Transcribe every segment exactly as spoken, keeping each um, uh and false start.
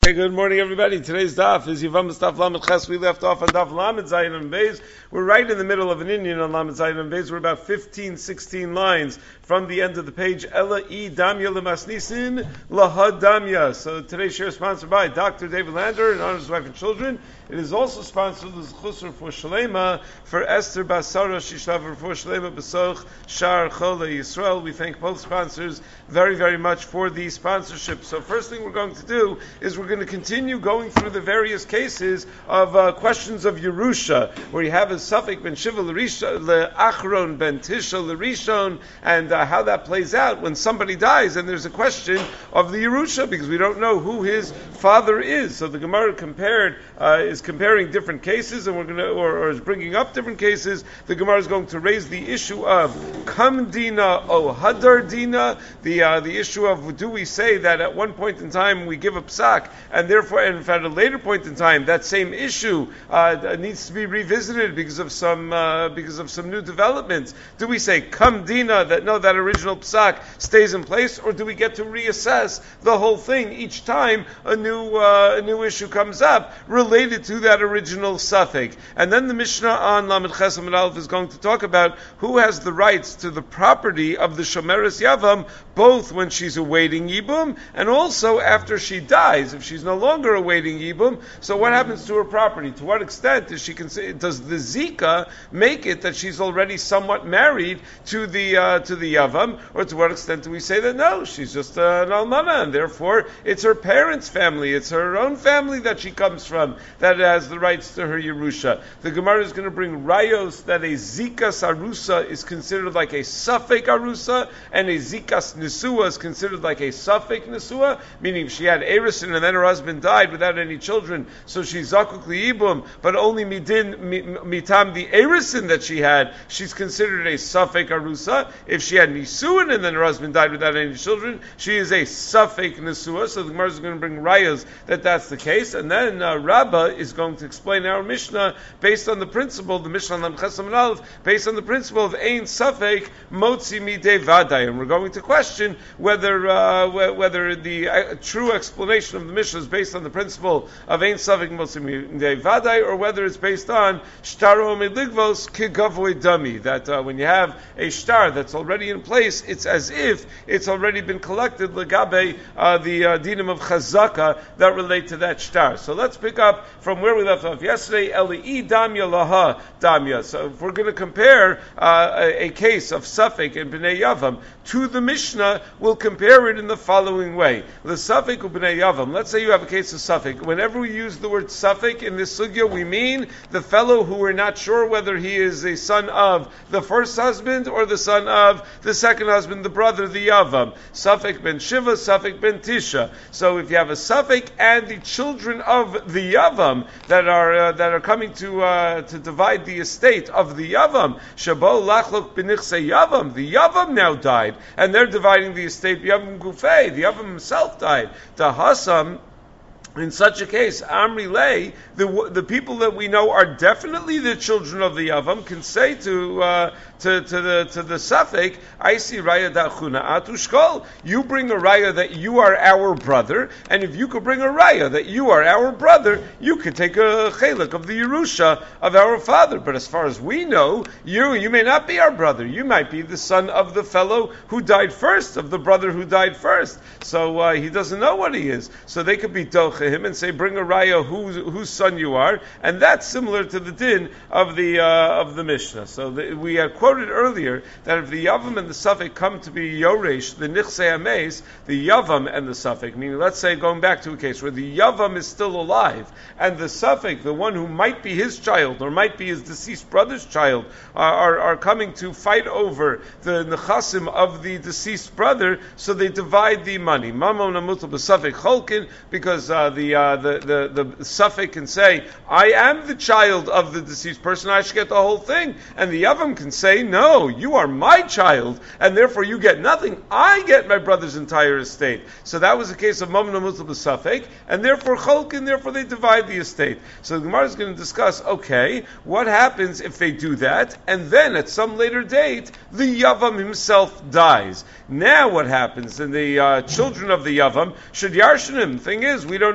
Hey, good morning, everybody. Today's daf is Yevamos Daf Lamed Ches. We left off on Daf Lamed Zayin and Beis. We're right in the middle of an Indian on Lamed Zayin and Beis. We're about fifteen, sixteen lines from the end of the page. Ella I Damya Lemasnisin Lahad Damya. So today's share is sponsored by Doctor David Lander and honor his wife and children. It is also sponsored with Chusr for Shalema for Esther Basara Shishav for Shalema Besoch Shar Chola Yisrael. We thank both sponsors very, very much for the sponsorship. So first thing we're going to do is we're going to continue going through the various cases of uh, questions of Yerusha, where you have a Safek ben Shiva le'achron ben Tisha l'rishon, and uh, how that plays out when somebody dies and there's a question of the Yerusha, because we don't know who his father is. So the Gemara compared uh, is comparing different cases, and we're going to, or, or is bringing up different cases. The Gemara is going to raise the issue of Kam Dina o Hadar Dina, the uh, the issue of do we say that at one point in time we give a psak, and therefore, and at a later point in time, that same issue uh, needs to be revisited because of some uh, because of some new developments. Do we say Kam Dina, that no, that original psak stays in place, or do we get to reassess the whole thing each time a new uh, a new issue comes up related to that original suffix? And then the Mishnah on Lamed Ches Amud Aleph is going to talk about who has the rights to the property of the Shomeres Yavam, both when she's awaiting Yibum and also after she dies, if she's no longer awaiting Yibum. So what happens to her property? To what extent does she consider, does the Zika make it that she's already somewhat married to the uh, to the Yavam, or to what extent do we say that no, she's just uh, an Almana, and therefore it's her parents' family, it's her own family that she comes from that has the rights to her Yerusha. The Gemara is going to bring rayos that a Zikas Arusa is considered like a Safek Arusa, and a Zikas Nesua is considered like a Safek Nesua, meaning she had Erisin and then her husband died without any children, so she's Zakuk Liibum, but only midin mitam the Erisin that she had, she's considered a Safek Arusa. If she had Nisuin and then her husband died without any children, she is a Safek Nesua. So the Gemara is going to bring rayas that that's the case, and then uh, Rabbah is going to explain our Mishnah based on the principle, the Mishnah on Lamed Ches Amud Aleph, based on the principle of Ein Safek Motzi Midei Vadai, and we're going to question whether uh, whether the uh, true explanation of the Mishnah is based on the principle of Ein Safek Motzi Midei Vadai, or whether it's based on Shtaro Meligvos Kigavoy Dami, that uh, when you have a shtar that's already in place, it's as if it's already been collected legabe uh, the uh, dinim of chazaka that relate to that shtar. So let's pick up from where we left off yesterday. Eli damya laha damya. So if we're going to compare uh, a, a case of Safek and Bnei Yavam to the Mishnah, we'll compare it in the following way. The Safek of Bnei Yavam. Let's say you have a case of Safek. Whenever we use the word Safek in this sugya, we mean the fellow who we're not sure whether he is a son of the first husband or the son of the second husband, the brother, the Yavam. Safek ben Shiva, Safek ben Tisha. So if you have a Safek and the children of the Yavam that are uh, that are coming to uh, to divide the estate of the Yavam, Shabo lachlok benichse Yavam, the Yavam now died, and they're dividing the estate. Yavam Gufei, the Yavam himself died. The Hasam. In such a case, Amri Lei, the the people that we know are definitely the children of the Yavam, can say to uh, to to the to the Safek, I see Raya Dachuna Atushkol. You bring a Raya that you are our brother, and if you could bring a Raya that you are our brother, you could take a chelik of the Yerusha of our father. But as far as we know, you you may not be our brother. You might be the son of the fellow who died first, of the brother who died first. So uh, he doesn't know what he is. So they could be doch him and say, bring a raya whose, whose son you are, and that's similar to the din of the uh, of the Mishnah. So the, we had quoted earlier that if the Yavam and the Safek come to be Yoresh, the Nichse Ames, the Yavam and the Safek, meaning let's say going back to a case where the Yavam is still alive, and the Safek, the one who might be his child, or might be his deceased brother's child, uh, are, are coming to fight over the Nechasim of the deceased brother, so they divide the money. Mamon Amutal B'Safek Cholkin, because uh, the, uh, the the the Safek can say, I am the child of the deceased person, I should get the whole thing. And the Yavam can say, no, you are my child, and therefore you get nothing. I get my brother's entire estate. So that was the case of Mamon Amutal B'Safek, and therefore Cholkin, therefore they divide the estate. So the Gemara is going to discuss, okay, what happens if they do that, and then at some later date, the Yavam himself dies. Now what happens? And the uh, children of the Yavam should Yarshanim. Thing is, we don't know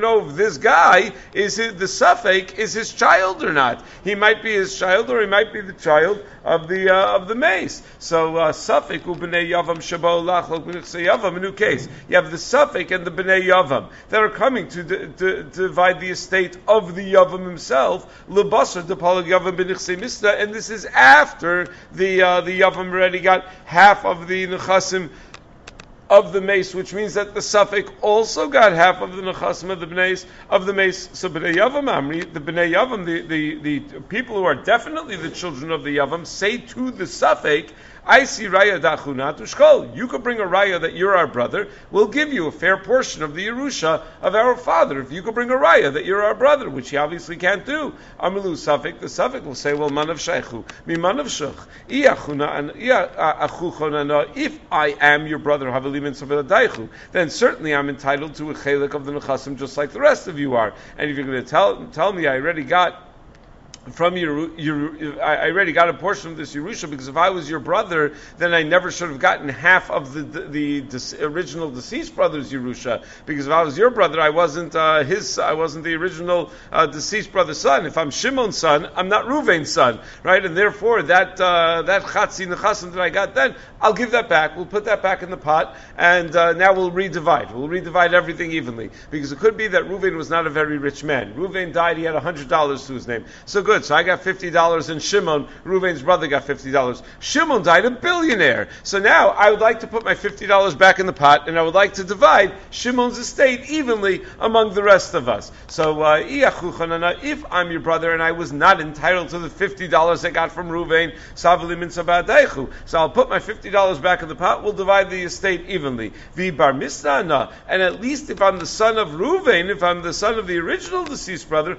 know if this guy is his, the suffix is his child or not. He might be his child, or he might be the child of the uh, of the mace. So uh, suffix ubnei yavam shabo lachlok b'nichsei yavam. A new case. You have the suffix and the bnei yavam that are coming to, d- to divide the estate of the yavam himself. Lebasar depalag yavam b'nichsei misna, and this is after the uh, the yavam already got half of the nechasim of the mace, which means that the suffix also got half of the nechasim of the bneis of the mace. So bnei yavam amri, the bnei yavam, the, the, the people who are definitely the children of the yavam, say to the suffix, I see raya dachunat ushkol. You could bring a raya that you're our brother. We'll give you a fair portion of the Yerusha of our father. If you could bring a raya that you're our brother, which he obviously can't do. Amalu suffix, the suffix will say, well, manav sheichu, mi manav shech, if I am your brother, haveli, then certainly I'm entitled to a chelik of the nechasim just like the rest of you are. And if you're going to tell tell me I already got from your, your, I already got a portion of this Yerusha, because if I was your brother, then I never should have gotten half of the the, the, the original deceased brother's Yerusha. Because if I was your brother, I wasn't uh, his, I wasn't the original uh, deceased brother's son. If I'm Shimon's son, I'm not Ruvain's son, right? And therefore, that uh, that chatzi nechasim that I got then, I'll give that back. We'll put that back in the pot, and uh, now we'll redivide. We'll redivide everything evenly, because it could be that Ruvain was not a very rich man. Ruvain died; he had a hundred dollars to his name. So good. So I got fifty dollars, and Shimon, Ruvain's brother, got fifty dollars. Shimon died a billionaire. So now I would like to put my fifty dollars back in the pot, and I would like to divide Shimon's estate evenly among the rest of us. So uh, if I'm your brother and I was not entitled to the fifty dollars I got from Ruvain, so I'll put my fifty dollars back in the pot, we'll divide the estate evenly. And at least if I'm the son of Ruvain, if I'm the son of the original deceased brother,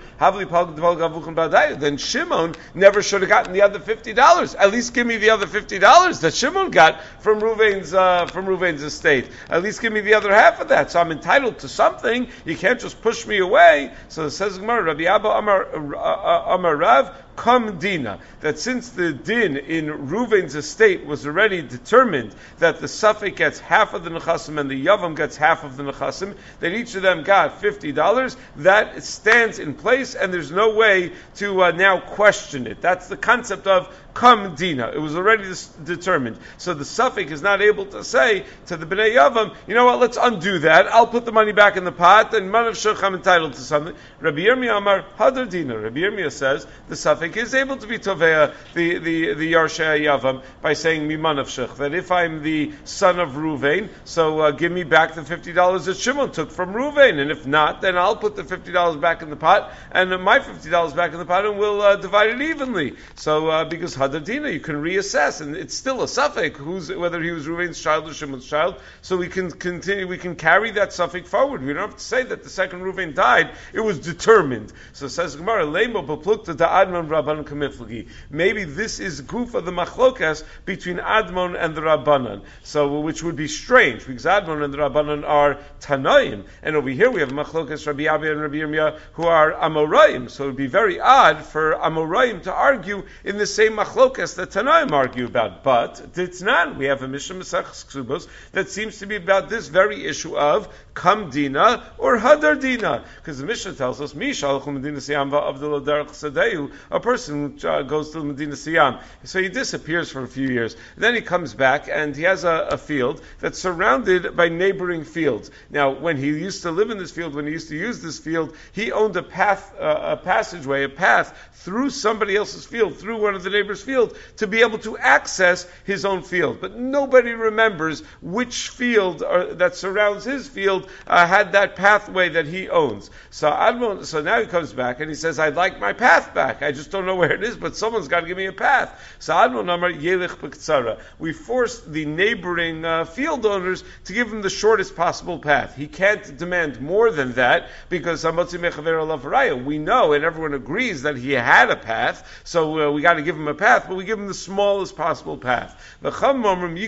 then Shimon never should have gotten the other fifty dollars. At least give me the other fifty dollars that Shimon got from Ruvain's uh, from Ruvain's estate. At least give me the other half of that. So I'm entitled to something. You can't just push me away. So it says Gemara, Rabbi Abba Amar uh, Amar Rav, Kam dina, that since the din in Ruvain's estate was already determined that the suffix gets half of the nechasim and the yavam gets half of the nechasim, that each of them got fifty dollars, that stands in place, and there's no way to uh, now question it. That's the concept of Kam dina. It was already dis- determined. So the suffix is not able to say to the bnei yavam, you know what, let's undo that. I'll put the money back in the pot, and manav shech, I'm entitled to something. Rabbi Yirmiyah Amar Hadar dina. Rabbi Yirmiyah says the suffix is able to be tovea the the the yarshei yavam by saying miman of shech, that if I'm the son of Ruvain, so uh, give me back the fifty dollars that Shimon took from Ruvain, and if not, then I'll put the fifty dollars back in the pot, and uh, my fifty dollars back in the pot, and we'll uh, divide it evenly. So uh, because hadadina, you can reassess, and it's still a suffix who's whether he was Ruvain's child or Shimon's child. So we can continue, we can carry that suffix forward. We don't have to say that the second Ruvain died; it was determined. So it says Gemara, Leimo beplukta da'adman Rabbanan kamiflagi. Maybe this is goof of the machlokas between Admon and the Rabbanan. So, which would be strange, because Admon and the Rabbanan are Tanaim, and over here we have machlokas Rabbi Abba and Rabbi Yirmiyah who are Amoraim. So it would be very odd for Amoraim to argue in the same machlokas that Tanaim argue about. But it's not. We have a Mishnah Masech Ksubos that seems to be about this very issue of Kam Dina or Hadar Dina, because the Mishnah tells us Misha Medina Siyam Avdul Derech Sadeu, a person who uh, goes to Medina Siyam, so he disappears for a few years. And then he comes back and he has a, a field that's surrounded by neighboring fields. Now, when he used to live in this field, when he used to use this field, he owned a path, uh, a passageway, a path through somebody else's field, through one of the neighbors' field, to be able to access his own field. But nobody remembers which field uh, that surrounds his field uh, had that pathway that he owns. So Admon, so now he comes back and he says, I'd like my path back. I just don't know where it is, but someone's got to give me a path. So Admon Amar Yelich B'Ktsara. We forced the neighboring uh, field owners to give him the shortest possible path. He can't demand more than that, because Hamotzi Mechaver Alav Raya. We know, and everyone agrees, that he had a path, so uh, we got to give him a path, but we give him the smallest possible path. The Chum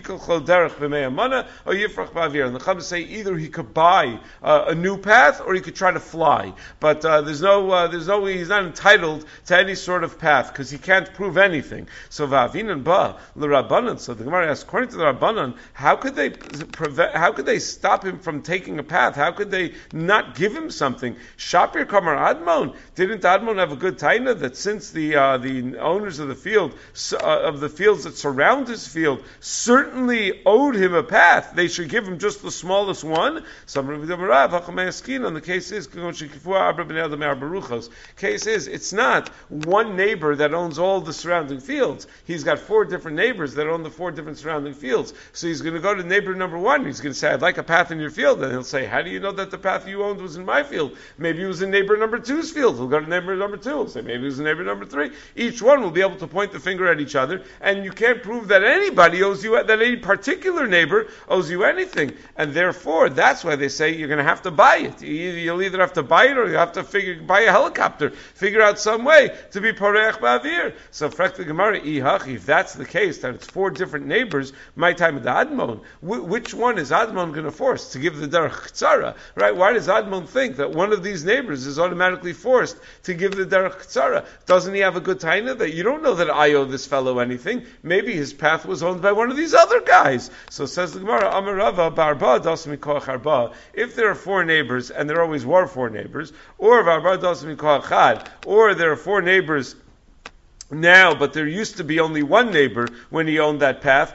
say either he could buy uh, a new path, or he could try to fly. But uh, there's no, uh, there's no, he's not entitled to any sort sort of path because he can't prove anything. So va'avinan ba l'Rabbanan. So the Gemara asks, according to the Rabbanan, how could they prevent? How could they stop him from taking a path? How could they not give him something? Shapir Kamar Admon. Didn't Admon have a good taina that since the uh, the owners of the field uh, of the fields that surround his field certainly owed him a path, they should give him just the smallest one? Some on the case is case is it's not one neighbor that owns all the surrounding fields. He's got four different neighbors that own the four different surrounding fields. So he's going to go to neighbor number one. He's going to say, "I'd like a path in your field," and he'll say, "How do you know that the path you owned was in my field? Maybe it was in neighbor number two's field." He'll go to neighbor number two. He'll say, "Maybe it was in neighbor number three." Each one will be able to point the finger at each other, and you can't prove that anybody owes you, that any particular neighbor owes you anything. And therefore, that's why they say you're going to have to buy it. You'll either have to buy it or you have to figure, buy a helicopter, figure out some way to be poreach ba'avir. So, frek the Gemara, if that's the case, that it's four different neighbors, my time of the Admon, which one is Admon going to force to give the derech tzara? Right? Why does Admon think that one of these neighbors is automatically forced to give the derech tzara? Doesn't he have a good taina that you don't know that I owe this fellow anything? Maybe his path was owned by one of these other guys. So says the Gemara, Amarava barba das mikoach arba. If there are four neighbors, and there always were four neighbors, or barba das mikoach chad, or there are four neighbors now, but there used to be only one neighbor when he owned that path.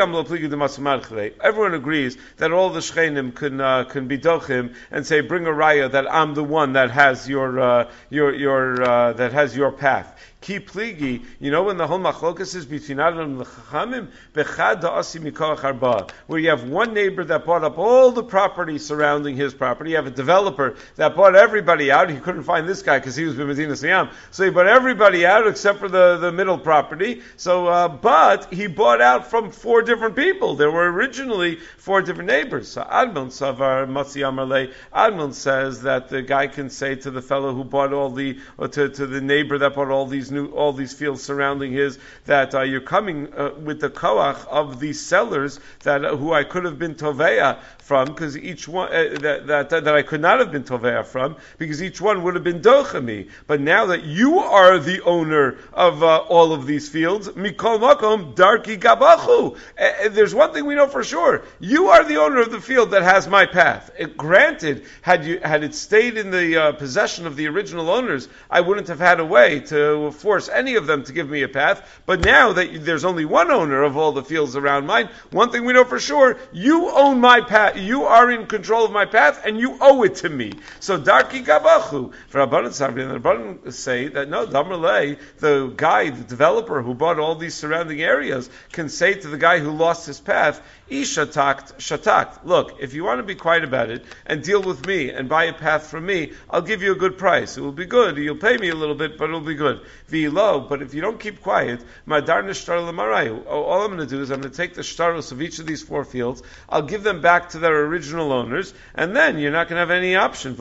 Everyone agrees that all the shchenim can uh, can be dochim and say, bring a raya that I'm the one that has your uh, your your uh, that has your path. Ki pligi, you know when the whole machlokas is between Adam and the Chachamim, bechad da'asi mikoach arba, where you have one neighbor that bought up all the property surrounding his property. You have a developer that bought everybody out. He couldn't find this guy because he was b'Medina Siyam, so he bought everybody out except for the, the middle property. So, uh, but he bought out from four different people. There were originally four different neighbors. So Admon Savar Matzi Amarle, Admon says that the guy can say to the fellow who bought all the, or to, to the neighbor that bought all these new, all these fields surrounding his, that uh, you're coming uh, with the koach of these sellers that uh, who I could have been toveya from, because each one uh, that, that that I could not have been toveya from, because each one would have been dochami. But now that you are the owner of uh, all of these fields, mikol makom darki gabachu. Uh, there's one thing we know for sure: you are the owner of the field that has my path. It, granted, had you had it stayed in the uh, possession of the original owners, I wouldn't have had a way to force any of them to give me a path. But now that you, there's only one owner of all the fields around mine, one thing we know for sure: you own my path. You are in control of my path, and you owe it to me. So darki gabachu. For Rabbanan Sabri, and the Rabbanan say that no, Damarlei, the guy, the developer who bought all these surrounding areas, can say to the guy who lost his path, Ishatakt, shatakt. Look, if you want to be quiet about it and deal with me and buy a path from me, I'll give you a good price. It will be good. You'll pay me a little bit, but it'll be good. V'lo, but if you don't keep quiet, madar nishtar l'marayu. All I'm going to do is I'm going to take the shtaros of each of these four fields. I'll give them back to their original owners, and then you're not going to have any option.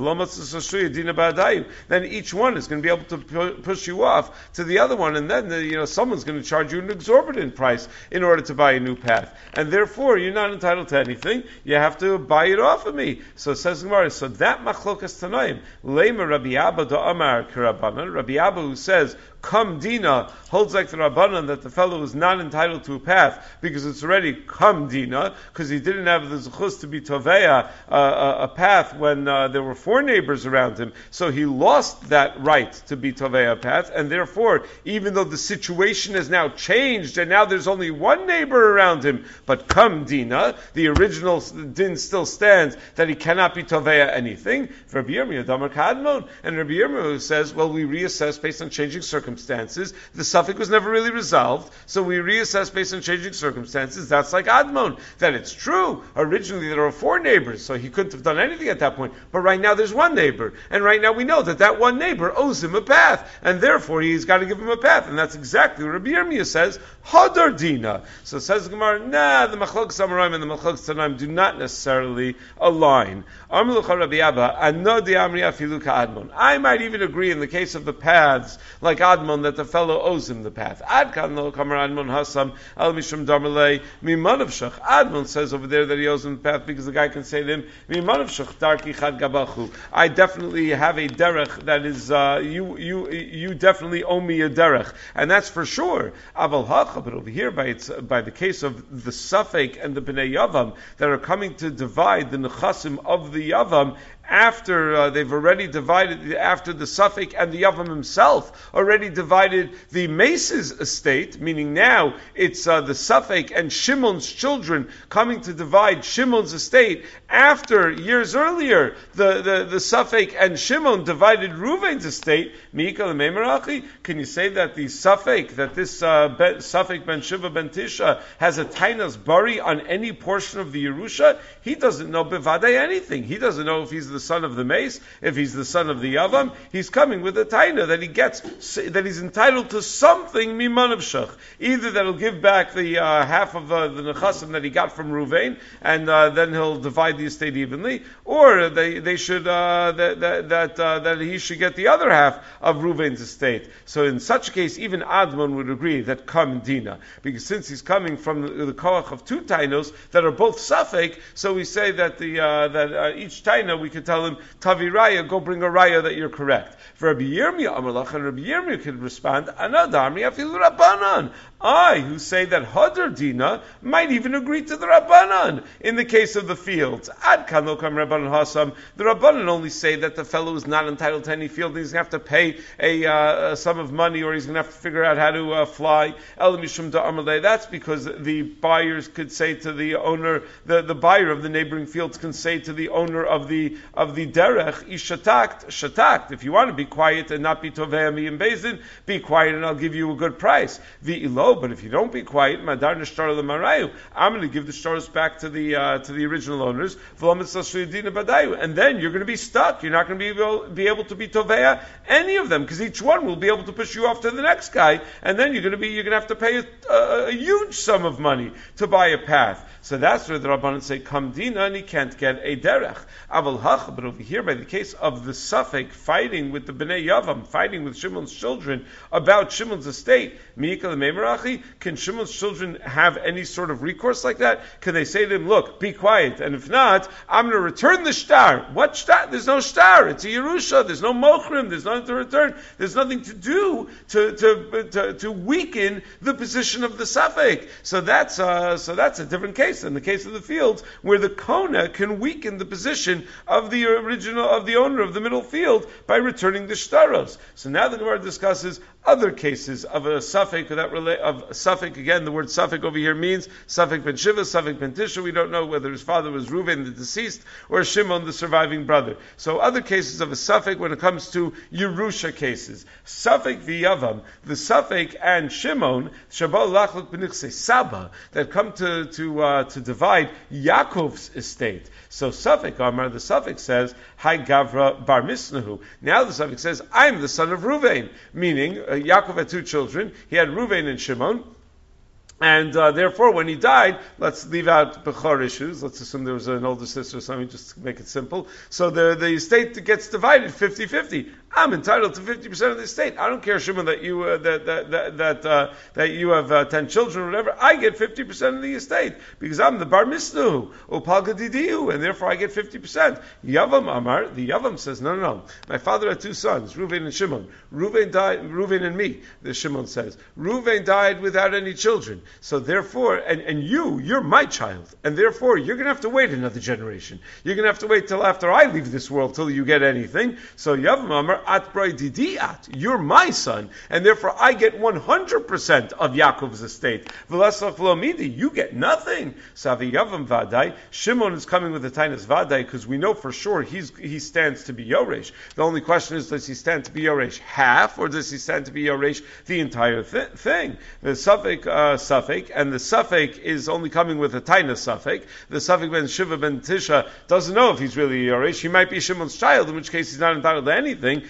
Then each one is going to be able to pu- push you off to the other one, and then the, you know someone's going to charge you an exorbitant price in order to buy a new path, and therefore you're not entitled to anything. You have to buy it off of me. So it says Gemara. So that machlokas tanoim lema Rabbi Abba da Amar k'Rabbanan. Rabbi Abba who says Kam Dina holds like the Rabbanan that the fellow is not entitled to a path because it's already Kam Dina, because he didn't have the zechus to be Toveya, uh, a, a path when uh, there were four neighbors around him. So he lost that right to be Toveya path, and therefore, even though the situation has now changed and now there's only one neighbor around him, but Kam Dina, the original din still stands that he cannot be Toveya anything. For Rabbi Yirmiyah Damar Kadmon, and Rabbi Yirmiyah says, well, we reassess based on changing circumstances. Circumstances. The suffix was never really resolved, so we reassess based on changing circumstances. That's like Admon, that it's true. Originally there were four neighbors, so he couldn't have done anything at that point. But right now there's one neighbor, and right now we know that that one neighbor owes him a path, and therefore he's got to give him a path, and that's exactly what Rabbi Yirmiyah says, Hadar Dina. So says the Gemara, nah, the Machlokes Machlokes Amoraim and the Machlokes Tanaim do not necessarily align. I might even agree in the case of the paths, like Admon, that the fellow owes him the path. Admon says over there that he owes him the path because the guy can say to him, I definitely have a derech that is, uh, you, you, you definitely owe me a derech. And that's for sure. But over here, by, its, by the case of the Safek and the Bnei Yavam that are coming to divide the Nechasim of the Yavam, after uh, they've already divided, after the Safek and the Yavam himself already divided the Mace's estate, meaning now it's uh, the Safek and Shimon's children coming to divide Shimon's estate. After, years earlier, the, the, the Safek and Shimon divided Reuven's estate. Can you say that the Safek, that this uh, ben, Safek ben Shiva ben Tisha has a Tainas Bari on any portion of the Yerusha? He doesn't know Bevadei anything. He doesn't know if he's the son of the Mace, if he's the son of the Yavam. He's coming with a Taina that he gets, that he's entitled to something Miman of Shach. Either that'll give back the uh, half of uh, the Nechasim that he got from Ruvain, and uh, then he'll divide the estate evenly, or they they should uh, that that that, uh, that he should get the other half of Ruvain's estate. So in such a case, even Admon would agree that Kam Dina, because since he's coming from the, the koach of two Tainos that are both Safek, so we say that the uh, that uh, each Taina we could tell him Tavi Raya, go bring a Raya that you're correct. For Rabbi Yirmiyah Amalach, and Rabbi Yirmiyah could respond, Anadamri Afilu Rabbanan. I, who say that Hadar Dina, might even agree to the Rabbanan in the case of the fields. Ad Kanokam Rabbanan Hasam. The Rabbanan only say that the fellow is not entitled to any field, and he's going to have to pay a, uh, a sum of money, or he's going to have to figure out how to uh, fly. El Mishum Da'amalei. That's because the buyers could say to the owner, the, the buyer of the neighboring fields can say to the owner of the of the derech, Ishatakt, Shatakt. If you want to be quiet and not be Tovei Mi and Bezin, be quiet and I'll give you a good price. V'ilo. But if you don't be quiet, Madar Nishtar L'Marayu, I'm going to give the stars back to the uh, to the original owners. And then you're going to be stuck. You're not going to be able, be able to be Tovei any of them, because each one will be able to push you off to the next guy, and then you're going to be you're going to have to pay a, a, a huge sum of money to buy a path. So that's where the Rabbanan say Kam Dina, and he can't get a derech. Aval hach, but over here by the case of the Safek fighting with the Bnei Yavam, fighting with Shimon's children about Shimon's estate, Mi'ikal Meimarachi, can Shimon's children have any sort of recourse like that? Can they say to him, look, be quiet, and if not, I'm going to return the shtar. What shtar? There's no shtar. It's a Yerusha. There's no mochrim. There's nothing to return. There's nothing to do to to to, to weaken the position of the Safek. So that's uh, so that's a different case. In the case of the fields, where the Kona can weaken the position of the original, of the owner of the middle field by returning the shtaros. So now the Gemara discusses other cases of a Safek that relate of Safek. Again, the word Safek over here means Safek ben Shiva, Safek ben Tisha. We don't know whether his father was Reuven, the deceased, or Shimon, the surviving brother. So other cases of a Safek when it comes to Yerusha cases. Safek v'Yavam, the Safek and Shimon, Shabal Lachlok b'Nichse Saba, that come to to uh, to divide Yaakov's estate. So Safek Amar, the Safek says, Hai Gavra Bar Misnahu. Now the Safek says, I'm the son of Reuven, meaning uh, Yaakov had two children. He had Reuven and Shimon. And uh, therefore, when he died, let's leave out Bechor issues. Let's assume there was an older sister or something, just to make it simple. So the, the estate gets divided fifty-fifty. I'm entitled to fifty percent of the estate. I don't care, Shimon, that you uh, that that that that, uh, that you have uh, ten children or whatever. I get fifty percent of the estate because I'm the bar misnu upal gadidiu, and therefore I get fifty percent. Yavam Amar, the Yavam says, no, no, no. My father had two sons, Reuven and Shimon. Reuven died. Reuven and me. The Shimon says, Reuven died without any children. So therefore, and, and you, you're my child, and therefore you're going to have to wait another generation. You're going to have to wait till after I leave this world till you get anything. So Yavam Amar, at broi didi at, you're my son, and therefore I get one hundred percent of Yaakov's estate. V'lasach v'lo midi, you get nothing. Savi Yavam Vadai, Shimon is coming with the Tainas Vadai, because we know for sure he's, he stands to be Yoresh. The only question is, does he stand to be Yoresh half, or does he stand to be Yoresh the entire th- thing? The Safek, uh, Safek, and the Safek is only coming with a Taina Safek. The Safek ben Shiva ben Tisha doesn't know if he's really Yoresh. He might be Shimon's child, in which case he's not entitled to anything.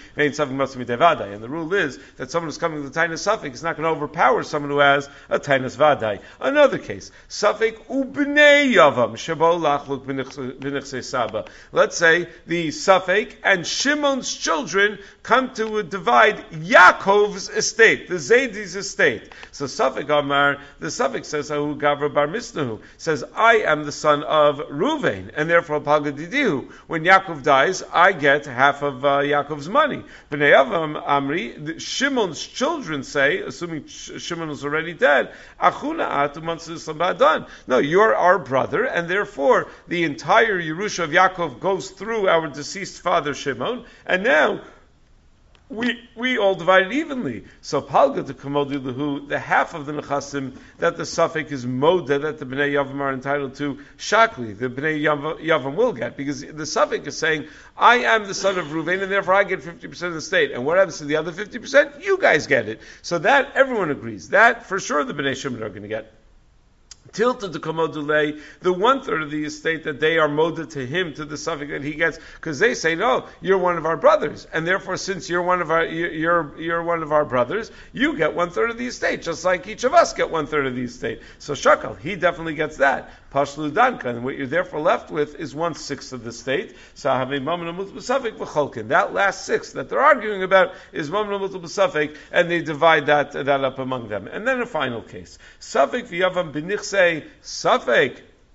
vein safek must be devadai. And the rule is that someone who's coming with a tainas safek is not going to overpower someone who has a tainas vadai. Another case, safek ubnei yavam shabo lachluk b'nichsei saba. Let's say the safek and Shimon's children come to divide Yaakov's estate, the Zaydi's estate. So safek Amar, the safek says, Ahu Gavra Bar Misnahu, says, I am the son of Ruvain, and therefore Pagadidihu. When Yaakov dies, I get half of uh, Yaakov's money. B'nei Avam Amri, Shimon's children say, assuming Shimon was already dead, Achuna atu mansus labadan. No, you're our brother, and therefore the entire Yerusha of Yaakov goes through our deceased father Shimon, and now we we all divide it evenly. So palga to kamodi lahu, the half of the nechasim that the suffix is moda, that the bnei yavam are entitled to shakli, the bnei yavam will get, because the suffix is saying, I am the son of Reuven, and therefore I get fifty percent of the state. And what happens to the other fifty percent? You guys get it. So that everyone agrees. That for sure the bnei Shimon are going to get. Tilted to Komodulei, the one third of the estate that they are molded to him, to the suffix that he gets, because they say, no, you're one of our brothers, and therefore, since you're one of our, you're you're one of our brothers, you get one third of the estate, just like each of us get one third of the estate. So Shakal, he definitely gets that. Pashlu Danka, and what you're therefore left with is one sixth of the state. So that last sixth that they're arguing about is Mamnu Mutul B'Safek, and they divide that that up among them. And then a final case, Safek v'Yavam b'Nichsei Safek.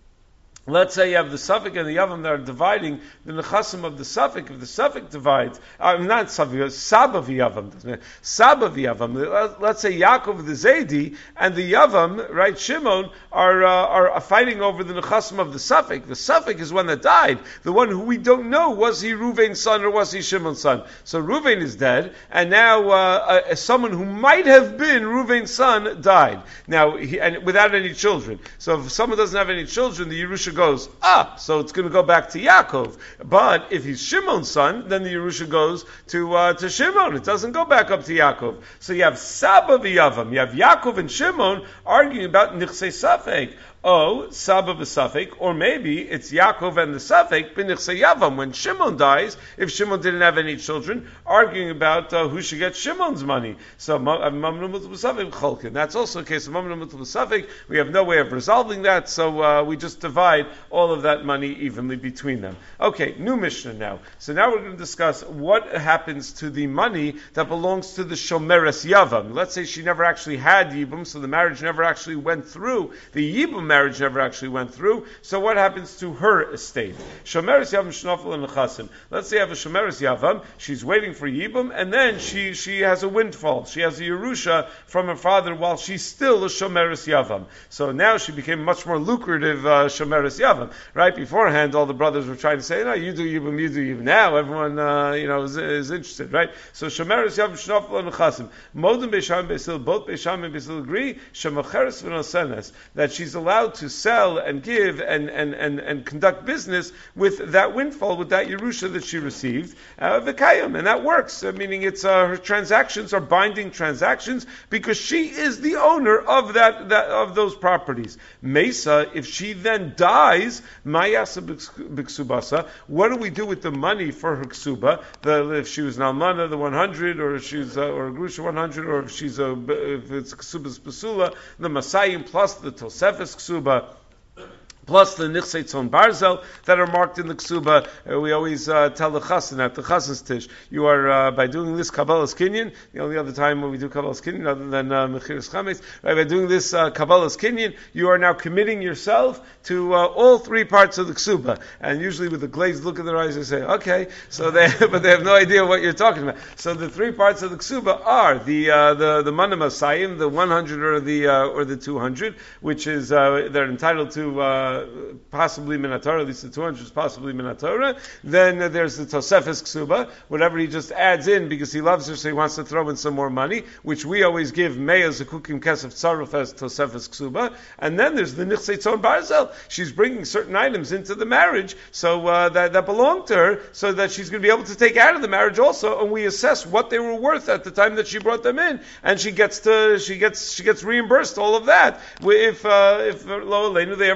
Let's say you have the Safek and the Yavam that are dividing the Nechasim of the Safek. If the Safek divides, uh, not Safek, Saba v'Yavam, Saba v'Yavam. Let's say Yaakov the Zaydi and the Yavam, right, Shimon, are, uh, are fighting over the Nechasim of the Safek. The Safek is one that died. The one who we don't know, was he Reuven's son or was he Shimon's son? So Reuven is dead, and now uh, uh, someone who might have been Reuven's son died. Now, he, and without any children. So if someone doesn't have any children, the Yerusha goes, ah, so it's going to go back to Yaakov. But if he's Shimon's son, then the Yerusha goes to uh, to Shimon. It doesn't go back up to Yaakov. So you have Saba v'Yavam. You have Yaakov and Shimon arguing about Nichsei Safek. Oh, Saba v'Safek, or maybe it's Yaakov and the Safek b'Nichsei Yavam. When Shimon dies, if Shimon didn't have any children, arguing about uh, who should get Shimon's money. So Mamnu Mutul B'Safek Cholkin. That's also a case of Mamnu Mutul B'Safek. We have no way of resolving that, so uh, we just divide all of that money evenly between them. Okay, new Mishnah now. So now we're going to discuss what happens to the money that belongs to the Shomeres Yavam. Let's say she never actually had Yibum, so the marriage never actually went through. The Yibum marriage never actually went through. So what happens to her estate? Shomeres Yavam Shnofel and Nechasim. Let's say I have a Shomeres Yavam, she's waiting for Yibum, and then she, she has a windfall. She has a Yerusha from her father while she's still a Shomeres Yavam. So now she became much more lucrative uh, Shomeres Yavam. Right beforehand, all the brothers were trying to say, no, you do Yibum, you do Yibum. Now everyone, uh, you know, is, is interested, right? So Shomeres Yavam Shnofel and Nechasim. Modem Beisham Beisil, both Beisham and Beisil agree, Shemacheres v'nosenes, that she's allowed to sell and give and, and, and, and conduct business with that windfall, with that Yerusha that she received, uh, v'kayim, and that works. Uh, meaning it's, uh, her transactions are binding transactions because she is the owner of that, that of those properties. Mesa, if she then dies, Mayasa b'ksubasa, what do we do with the money for her ksuba? The, if she was an almana, the one hundred, or if she's uh, or a grusha one hundred, or if she's a if it's ksuba's basula, the masayim plus the tosefes ksuba, plus the Nichsei Tzon Barzel that are marked in the Ksuba. Uh, we always uh, tell the Chassan at the Chassan's Tish, you are, uh, by doing this Kabbalah's Kinyan, the only other time when we do Kabbalah's Kinyan other than Mechiras uh, Chametz, right, by doing this uh, Kabbalah's Kinyan, you are now committing yourself to uh, all three parts of the Ksuba. And usually with a glazed look in their eyes, they say, okay, so they, but they have no idea what you're talking about. So the three parts of the Ksuba are the, uh, the, the Mana Masayim, the one hundred or the, uh, or the two hundred, which is, uh, they're entitled to, uh, possibly Minatorah, at least the two hundred is possibly Minatorah. Then uh, there's the Tosefes Ksuba, whatever he just adds in because he loves her, so he wants to throw in some more money, which we always give Meya Zekukim Kesef Tzaruf as Tosefes Ksuba. And then there's the Nichsei Tzon Barzel. She's bringing certain items into the marriage, so uh, that, that belong to her, so that she's going to be able to take out of the marriage also, and we assess what they were worth at the time that she brought them in, and she gets to she gets she gets reimbursed all of that. If uh, if Lo Aleinu they ever get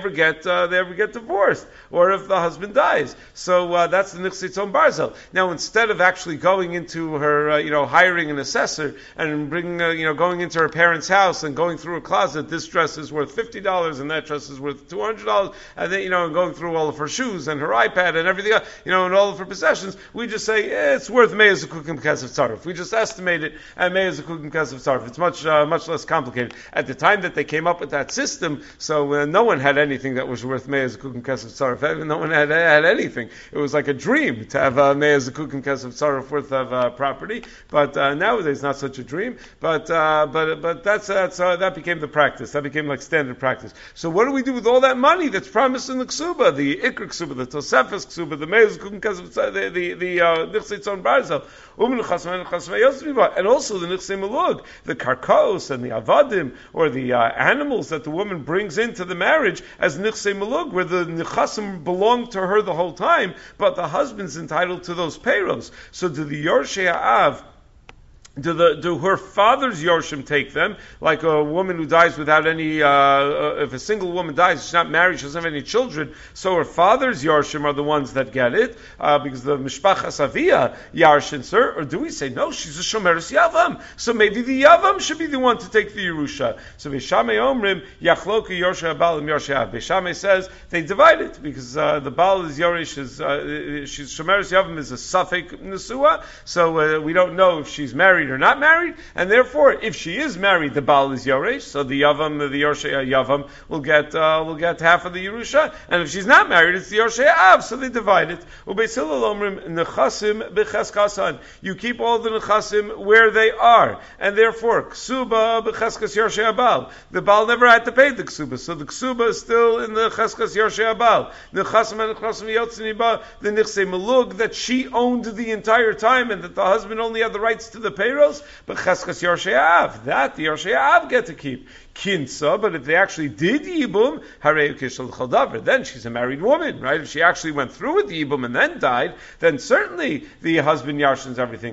uh, they ever get divorced, or if the husband dies. So uh, that's the Nichsitzon Barzel. Now, instead of actually going into her, uh, you know, hiring an assessor and bringing, uh, you know, going into her parents' house and going through a closet, this dress is worth fifty dollars and that dress is worth two hundred dollars, and then, you know, and going through all of her shoes and her iPad and everything else, you know, and all of her possessions, we just say, eh, it's worth Me'ez Kukim Kesef Tzaref. We just estimate it at Me'ez Kukim Kesef Tzaref. It's much, uh, much less complicated. At the time that they came up with that system, so uh, no one had anything that was worth Me'ez Kukim Kesef Tzaref. No one had, had anything. It was like a dream to have uh, Me'ez Kukim Kesef Tzaref worth of uh, property, but uh, nowadays not such a dream. But uh, but but that's that's uh, that became the practice. That became like standard practice. So what do we do with all that money that's promised in the ksuba, the ikr ksuba, the tosefes ksuba, the me'ez kukim kesef, the the the nichsitzon barzel, and also the nichsei malug, the karkos and the avadim, or the uh, animals that the woman brings into the marriage as nichsei malug, where the nichasim belong to her the whole time, but the husband's entitled to those payros. So do the yorshei ha'av, Do the do her father's yorshim take them? Like a woman who dies without any, uh, uh, if a single woman dies, she's not married, she doesn't have any children, so her father's yorshim are the ones that get it, uh, because the mishpachas avia yarshins her, or do we say, no, she's a shomeres yavam, so maybe the yavam should be the one to take the Yerusha. So Beishamei omrim, yachloku yorsha abal and yorsha av. Beishamei says, they divide it, because uh, the Baal is Yorish, is, uh, she's shomeres yavam is a suffix nesua, so uh, we don't know if she's married or not married, and therefore, if she is married, the Baal is Yoresh, so the Yavam, the Yorshe Yavam, will get uh, will get half of the Yerusha, and if she's not married, it's the Yorshe Av, so they divide it. You keep all the Nechasim where they are, and therefore, Ksuba b'cheskas Yorshe Abal. The Baal never had to pay the Ksuba, so the Ksuba is still in the Cheskas Yorshe Abal. Nechasim and Nechasim Yotziniba, the Nichsei Malug, that she owned the entire time, and that the husband only had the rights to the payroll, but Cheskas Yorshe Av, that the Yorshe Av get to keep. Kinsa, but if they actually did Yibum, Harei Kishal Chaldavar, then she's a married woman, right? If she actually went through with the Yibum and then died, then certainly the husband yarshins everything.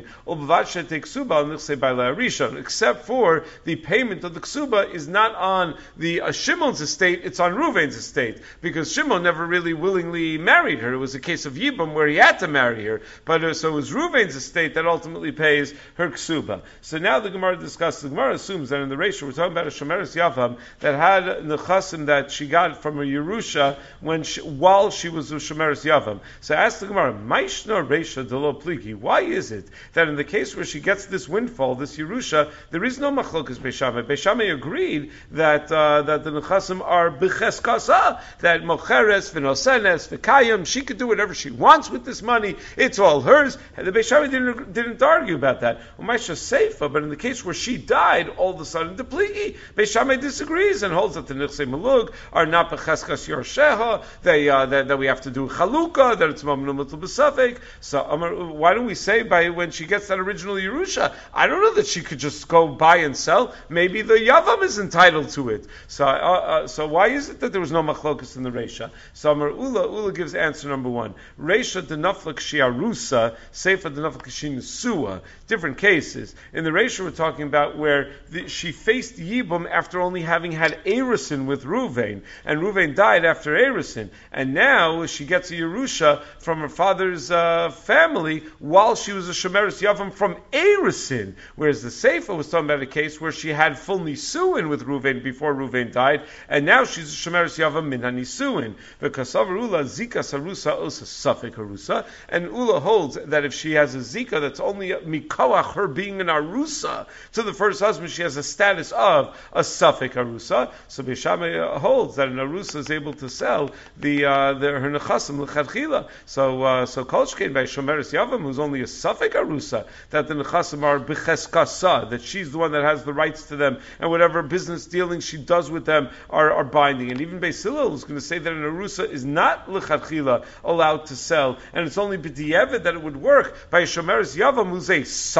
Except for the payment of the Ksuba is not on the uh, Shimon's estate, it's on Ruvain's estate, because Shimon never really willingly married her. It was a case of Yibum where he had to marry her, but uh, so it was Ruvain's estate that ultimately pays her Ksuba. So now the Gemara discusses, the Gemara assumes that in the ratio we're talking about a Shomeres Yavam that had nechasim that she got from her Yerusha when she, while she was a Shomeres Yavam. So ask the Gemara, Maishna Reisha Delo Pligi, why is it that in the case where she gets this windfall, this Yerusha, there is no machlokas Beishamei? Beishamei agreed that uh, that the nechasim are b'cheskasa, that mocheres v'nosenes v'kayim, she could do whatever she wants with this money, it's all hers. And the Beishamei didn't didn't argue about that. Umaisha Seifa, but in the case where she died, all of a sudden the Pligi, Beishamei disagrees and holds that the Nichsei Malug are not b'cheskas Yorsheha, they uh, that, that we have to do Chalukah, that it's mamnu mutal b'safek. So um, why don't we say by when she gets that original Yerusha? I don't know that she could just go buy and sell. Maybe the Yavam is entitled to it. So uh, uh, so why is it that there was no machlokas in the Reisha? So Amar Ula Ula gives answer number one. Reisha denaflik shiarusa, Seifa denaflik shinusua. Different cases. In the Reisha we're talking about where the, she faced Yibum after only having had Erison with Ruvain, and Ruvain died after Erison, and now she gets a Yerusha from her father's uh, family while she was a Shomeres Yavam from Erison, whereas the Seifa was talking about a case where she had full Nisuin with Ruvain before Ruvain died, and now she's a Shomeres Yavam min HaNisuin. Because Ula Zika Sarusa Osa Safek Harusa, and Ula holds that if she has a Zika that's only Mikoach, her being an Arusa, to the first husband, she has a status of a Safek Arusa. So Beishamei holds that an Arusa is able to sell the, uh, the her Nechasim L'chadchila. So uh, so Kolshkein by Shomeres Yavam, who's only a Safek Arusa, that the Nechasim are B'cheskasa, that she's the one that has the rights to them, and whatever business dealings she does with them are, are binding. And even Beis Hillel is going to say that an Arusa is not L'chadchila allowed to sell, and it's only B'di'evet that it would work by Shomeres Yavam, who's a Safek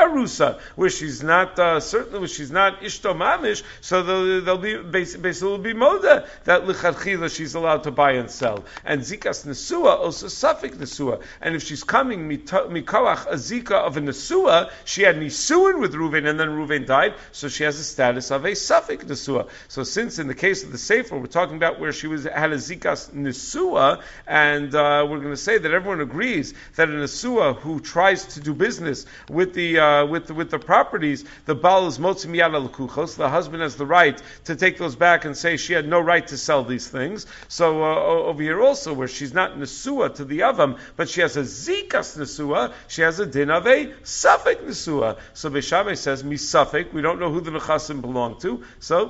Arusa, where she's not uh, certainly where she's not Ishto Mamish, so they'll, they'll be basically will be Moda that L'chadchila she's allowed to buy and sell. And Zikas Nesua also Safik Nesua. And if she's coming Mikoach a Zika of a Nesua, she had Nisuin with Reuven and then Reuven died, so she has a status of a Safik Nesua. So since in the case of the Sefer, we're talking about where she was had a Zikas Nesua, and uh, we're going to say that everyone agrees that a Nesua who tries to do business with the uh, with the, with the properties, the Baal is Motzi Miyad al Kuchos, the husband has the right to take those back and say she had no right to sell these things. So uh, over here also, where she's not Nesua to the Avam, but she has a Zikas Nesua, she has a din of a Safek Nesua. So Beishamai says, Mi Safek, we don't know who the Nechasim belong to, so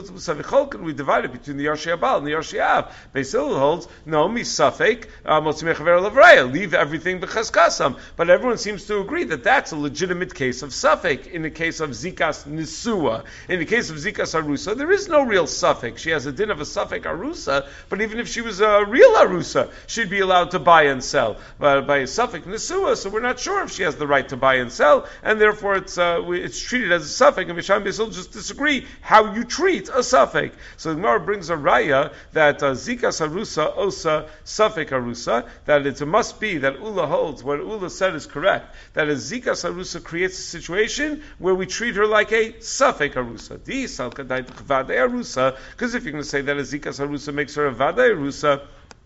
we divide it between the Yarshei Baal and the Yarshei Av. Beis Hillel holds, no, Mi Safek, Motzi Mechaver Levraya, leave everything b'chaskasam. But everyone seems to agree that that's a legitimate case of Safek in the case of Zikas Nesua. In the case of Zikas Arusa, there is no real Safek. She has a din of a Safek Arusa, but even if she was a real Arusa, she'd be allowed to buy and sell uh, by a Safek Nesua, so we're not sure if she has the right to buy and sell, and therefore it's uh, we, it's treated as a Safek, and Misham Beisil just disagree how you treat a Safek. So the Gemara brings a raya that uh, Zikas Arusa Osa Safek Arusa, that it must be that Ula holds, what Ula said is correct, that a Zikas Arusa creates a situation where we treat her like a Safek Arusa. Di Salkadai Vadei Arusa, because if you're going to say that a Zikas Arusa makes her a Vadei Arusa,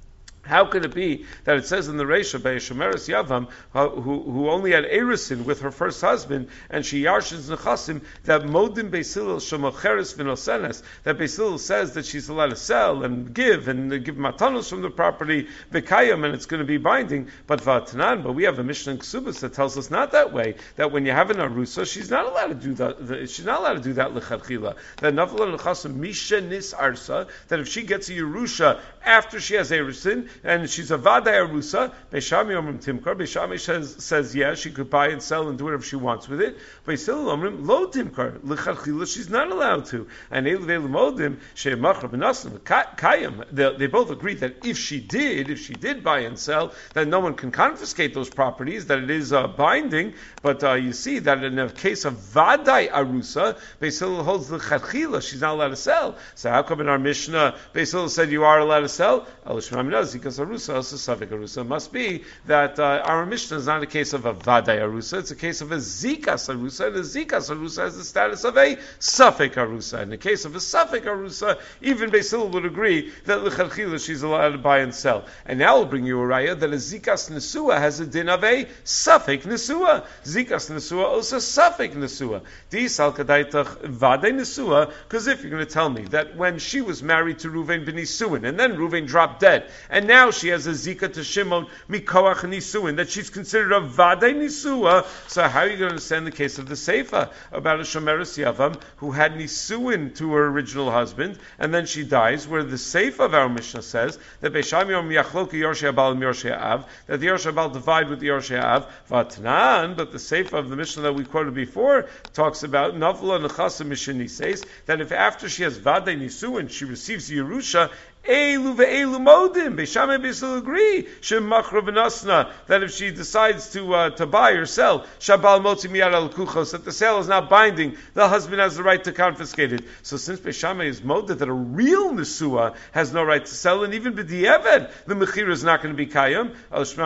how could it be that it says in the Reisha by Shomeres Yavam, uh, who, who only had Erisin with her first husband, and she yarshins nechasim, that Modim Beis Hillel shemocheres v'nosenes, that Beis Hillel says that she's allowed to sell and give, and give matanos from the property, v'kayam, and it's going to be binding, but v'atanan, but we have a Mishnah in Ksubas that tells us not that way, that when you have an Arusa, she's not allowed to do that, the, she's not allowed to do that l'chadchila, that nafla nechasim misha nis arsa, that if she gets a Yerusha after she has Erisin, and she's a Vadai Arusa, Beishami Omrim Timkar, Beishami says, says, yeah, she could buy and sell and do whatever she wants with it. Beisil Omrim, Lo Timkar, L'chadchila, she's not allowed to. And Eilvei L'modim, She'emachra B'nasim, Kayim, they both agree that if she did, if she did buy and sell, then no one can confiscate those properties, that it is uh, binding, but uh, you see that in a case of Vadai Arusa, Beisil holds L'chadchila, she's not allowed to sell. So how come in our Mishnah, Beisil said you are allowed to sell? Because Arusa, also Safek Arusa, must be that uh, our Mishnah is not a case of a Vadai Arusa, it's a case of a Zikas Arusa, and a Zikas Arusa has the status of a Safek Arusa. In the case of a Safek Arusa, even Beis Hillel would agree that L'chadchila she's allowed to buy and sell. And now I'll bring you a raya that a Zikas Nesua has a din of a Safek Nesua. Zikas Nesua also Safek Nesua. Di Salkadaitach Vadai Nesua, because if you're going to tell me that when she was married to Reuven ben Nisuin, and then Reuven dropped dead, and now she has a Zika to Shimon Mikoach Nisuin, that she's considered a Vadei Nisua. So how are you going to understand the case of the Seifa about a Shomeres Yavam who had Nisuin to her original husband, and then she dies, where the Seifa of our Mishnah says that Beisham Yom Yachloki Yorshei Abal and Yorshei Av, that the Yorshei Abal divide with the Yorshei Av, Vatnan, but the Seifa of the Mishnah that we quoted before talks about Navla Nechasim Mishanises, that if after she has Vadei Nisuin, she receives Yerusha, Elu ve'elu modim. Beishamai Beisil agree. Shemachra v'nasna, that if she decides to uh, to buy or sell, Shabal motzi miyad al kuchos, that the sale is not binding, the husband has the right to confiscate it. So since Beishamai is moded that a real nesua has no right to sell, and even b'di'eved, the mechira is not going to be kayam.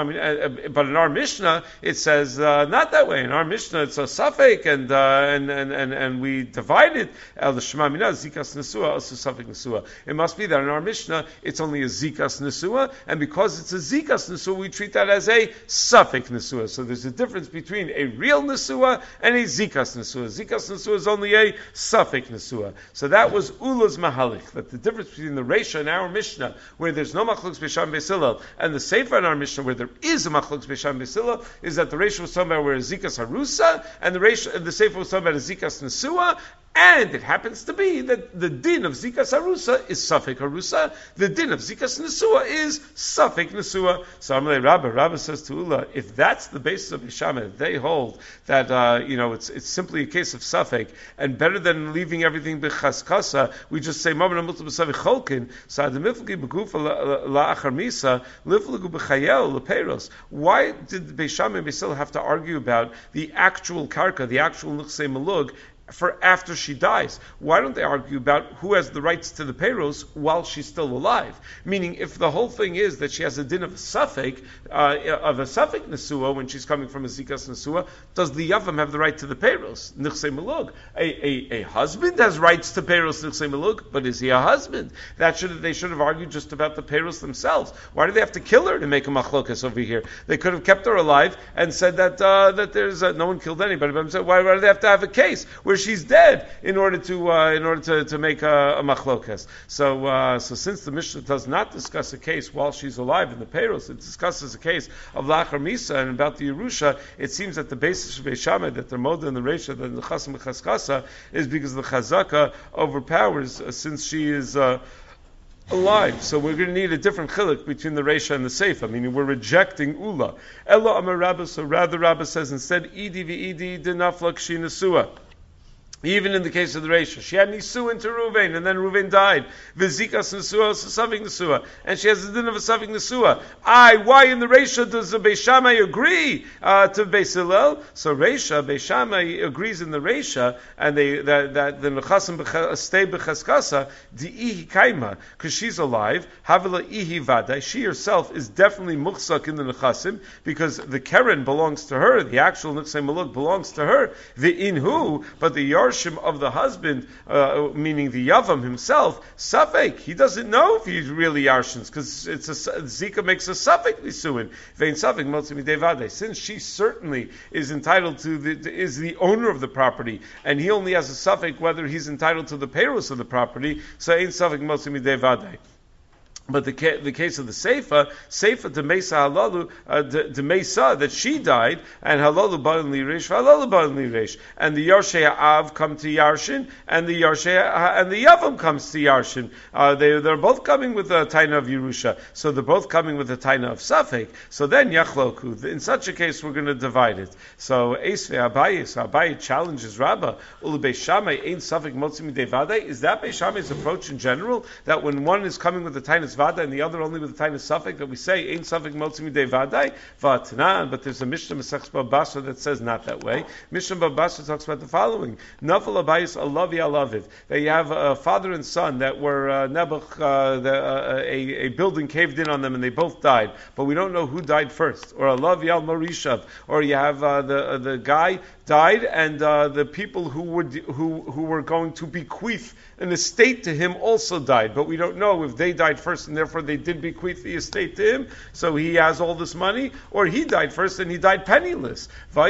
But in our Mishnah, it says uh, not that way. In our Mishnah, it's a safek, and uh, and, and and and we divide it. El shema mina zikas nesua, also safek nesua. It must be that in our Mishnah, it's only a zikas nesua, and because it's a zikas nesua, we treat that as a safek nesua. So there's a difference between a real nesua and a zikas nesua. Zikas nesua is only a safek nesua. So that was Ula's mahalik. That the difference between the Reisha in our Mishnah, where there's no machlokes Beisham Beis Hillel, and the Sefer in our Mishnah, where there is a machlokes Beisham Beis Hillel, is that the Reisha was talking about where a zikas harusa, and the Reisha, the Sefer was talking about a zikas nesua. And it happens to be that the din of Zikas Harusa is Safek Harusa, the din of Zikas Nesua is Safek Nesua. So Amalei Rabba, Rabba says to Ula, if that's the basis of Yishameh, they hold that, uh, you know, it's it's simply a case of Safek, and better than leaving everything B'chaskasa, we just say, Maman Amulta B'Savik Cholkin, Sa'adamiflgi B'gufa La'achar Misa, Livlugu B'chayel L'Peiros. Why did Beishameh and Beisil have to argue about the actual karka, the actual Nuchsei Malug, for after she dies? Why don't they argue about who has the rights to the payros while she's still alive? Meaning, if the whole thing is that she has a din of a suffix, uh, of a suffix nesua when she's coming from a zikas nesua, does the yavam have the right to the payros? Nichsei malug. A, a, a husband has rights to payros nichsei malug, but is he a husband? That should they should have argued just about the payros themselves. Why do they have to kill her to make a machlokas over here? They could have kept her alive and said that uh, that there's uh, no one killed anybody. But I'm saying, why, why do they have to have a case where she's dead in order to uh, in order to, to make a, a machlokas? So uh, so since the Mishnah does not discuss a case while she's alive in the payros, it discusses a case of lachar misa and about the Yerusha. It seems that the basis of Beishameh, that the moda and the reisha, that the chasim chaskasa, is because the chazaka overpowers uh, since she is uh, alive. So we're going to need a different chiluk between the reisha and the seifa, meaning we're rejecting ula. Ella amar Rabba, so rather Rabba says instead, idi v'idi denafla k'shi nesua. Even in the case of the Reisha, she had Nisu into Ruvain, and then Ruvain died. Vizikas Nesua, Safik Nesua, and she has the din of a Safik Nesua. I, why in the Reisha does the Beis Shammai agree uh, to Beis Hillel? So Reisha, Beis Shammai agrees in the Reisha, and they that that the Nechasim stay bechaskasa di'ihi kaima, because she's alive. Havila ihi vadai, she herself is definitely muchsak in the Nechasim, because the Keren belongs to her, the actual Nechsei Maluk belongs to her. The inhu, but the Yar of the husband, uh, meaning the Yavam himself, Safek, he doesn't know if he's really Yarshins, because it's a Zika makes a Safek Nisuin. Vein Safek Motzimi Devade. Since she certainly is entitled to the is the owner of the property, and he only has a Safek whether he's entitled to the payros of the property, so ain't Safek Motzimi Devade. But the ca- the case of the Seifa, Seifa de Mesa Halalu, uh, de, de Mesa, that she died, and Halalu Ba'in Liresh, Halalu Ba'in Liresh, and the Yarshei Av come to Yarshin, and the Yarshei and the Yavam comes to Yarshin. Uh, they they're both coming with a Taina of Yerusha, so they're both coming with a Taina of Safek. So then Yachloku. In such a case, we're going to divide it. So Esvei Abaye, so Abaye challenges Rabbah, Ulu Beis Shammai ain't Safek Motzim Devade. Is that Beis Shammai's approach in general, that when one is coming with a Taina Vada and the other only with the time of suffix, that we say ain't suffix motzimi de vadai vatnan? But there's a Mishnah Masechus Bava Basra that says not that way. Mishnah Bava Basra talks about the following: Nafal abayis alavi alaviv. That you have a father and son that were uh, Nebuch, uh, the, uh, a, a building caved in on them and they both died, but we don't know who died first. Or alavi al marishav. Or you have uh, the uh, the guy died and uh, the people who would who who were going to bequeath an estate to him also died, but we don't know if they died first and therefore they did bequeath the estate to him, so he has all this money, or he died first and he died penniless. But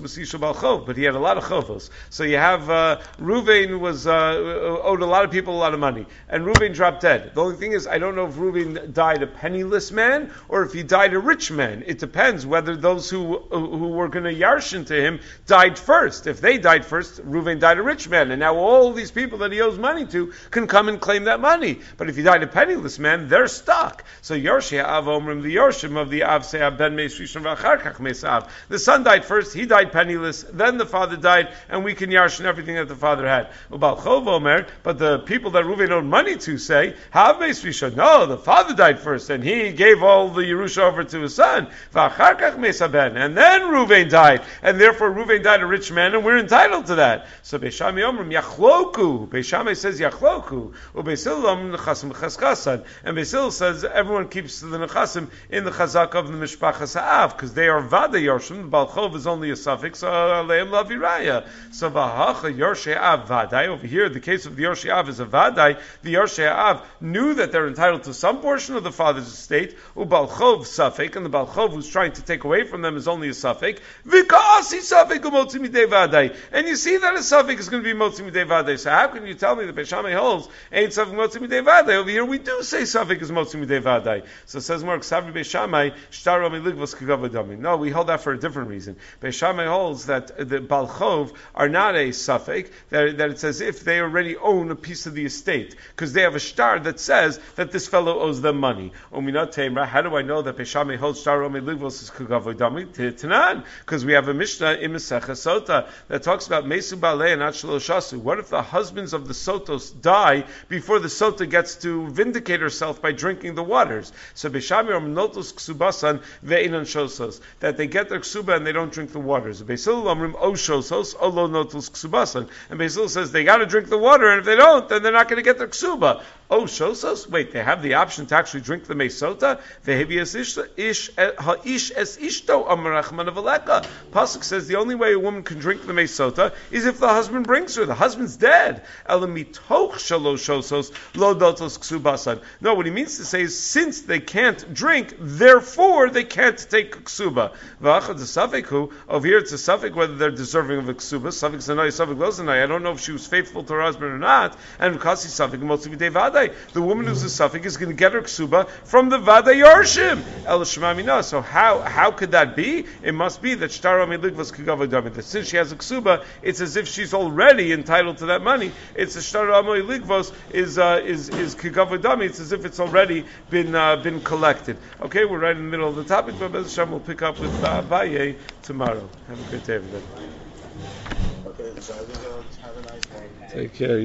he had a lot of chovos. So you have uh, Ruvain was uh, owed a lot of people a lot of money, and Ruvain dropped dead. The only thing is, I don't know if Ruvain died a penniless man or if he died a rich man. It depends whether those who who were going to yarshin to him died first. If they died first, Ruvain died a rich man, and now all these people that he owes money to can come and claim that money. But if he died a penniless man, they're stuck. So Yorshei Av Omrim, the Yorshim of the Av say Ben Meis Rishon V'Achar Kach Meis Av. The son died first, he died penniless, then the father died, and we can yarshin everything that the father had. Ubal Chov Omer, but the people that Reuven owed money to say, Hav Meis Rishon. No, the father died first, and he gave all the Yerusha over to his son. V'Achar Kach Meis Ben, and then Reuven died, and therefore Reuven died a rich man, and we're entitled to that. So Beis Shammai Omrim Yachloku. Beis Shammai says Yachloku. Ubeis Hillel Omrim Nechasim Chaskasan. And Beis Hillel says everyone keeps the Nechasim in the Chazak of the Mishpachas Ha'av, because they are Vada Yorshim. The Balchov is only a suffix, so Aleim Laviraya. So Vahacha Yorshei Av Vadai. Over here, the case of the Yorshei Av is a Vadai. The Yorshei Av knew that they're entitled to some portion of the father's estate, Ubalchov suffix, and the Balchov who's trying to take away from them is only a suffix. Vikasi suffix Motzi Midei Vadai. And you see that a suffix is going to be Motzi Midei Vadai. So how can you tell me that Beis Shammai holds ain't suffix Motzi Midei Vadai? Over here we do say Safik is Motzi Midei Vadai. So it says more, Ksavri Beishamai, Shtaro Miligvos Kagavadami. No, we hold that for a different reason. Beishamai holds that the Balchov are not a Safik, that, that it's as if they already own a piece of the estate, because they have a star that says that this fellow owes them money. Uminat Temra, how do I know that Beishamai holds Shtaro Miligvos is Kagavadami? Tanan, because we have a Mishnah in Mesecha Sota that talks about Mesu Balei and Achlo. What if the husbands of the Sotos die before the Sota gets to vindicate herself by drinking the waters? So Beishamir Notos Ksubasan Ve'inan Shosos, that they get their ksuba and they don't drink the waters. Beisil Amrim O Shosos Olo Notos Ksubasan, and Beisil says they got to drink the water, and if they don't, then they're not going to get their ksuba. Oh, shosos? Wait, they have the option to actually drink the mesota? Ha'ish es ishto amarachman avaleka. Pasuk says the only way a woman can drink the mesota is if the husband brings her. The husband's dead. Elamitoch shalosh shosos lo dotos ksubasan. No, what he means to say is since they can't drink, therefore they can't take ksuba. V'achad safik, over here it's a safik whether they're deserving of a ksuba. Safik zanai, safik lo zanai. I don't know if she was faithful to her husband or not. And kasi safik motzi v'dei the woman who's a suffix is going to get her ksuba from the Vada Yarshim. El Shemamina. So how how could that be? It must be that Shtara Meligvas Kagavadami. That since she has a ksuba, it's as if she's already entitled to that money. It's a Shtara Meligvas is uh, is is Kagavadami. It's as if it's already been uh, been collected. Okay, we're right in the middle of the topic, but Bez Hashem will pick up with uh, Abaye tomorrow. Have a good day, everybody. Okay, so have a nice day. Take care.